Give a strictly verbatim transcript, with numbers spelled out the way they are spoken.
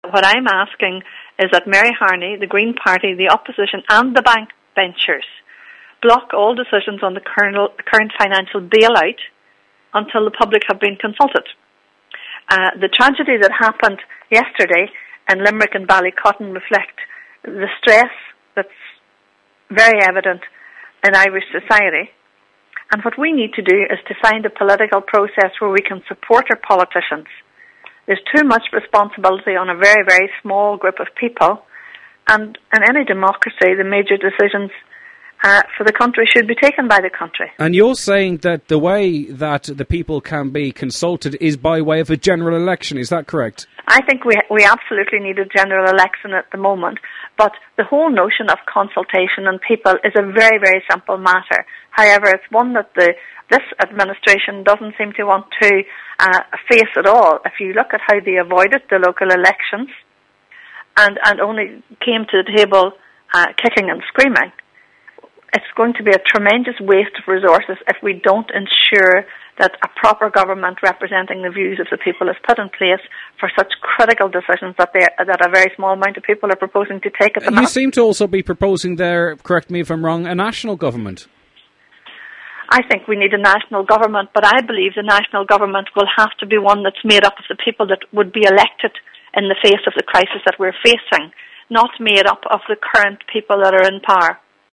what I'm asking is that Mary Harney, the Green Party, the opposition and the backbenchers block all decisions on the current financial bailout until the public have been consulted. Uh, the tragedy that happened yesterday in Limerick and Ballycotton reflect the stress that's very evident in Irish society. And what we need to do is to find a political process where we can support our politicians. There's too much responsibility on a very, very small group of people. And in any democracy, the major decisions uh, for the country should be taken by the country. And you're saying that the way that the people can be consulted is by way of a general election. Is that correct? I think we we absolutely need a general election at the moment. But the whole notion of consultation on people is a very, very simple matter. However, it's one that the this administration doesn't seem to want to uh, face at all. If you look at how they avoided the local elections and, and only came to the table uh, kicking and screaming, it's going to be a tremendous waste of resources if we don't ensure that a proper government representing the views of the people is put in place for such critical decisions that they, that a very small amount of people are proposing to take at the moment. You seem to also be proposing there, correct me if I'm wrong, a national government. I think we need a national government, but I believe the national government will have to be one that's made up of the people that would be elected in the face of the crisis that we're facing, not made up of the current people that are in power.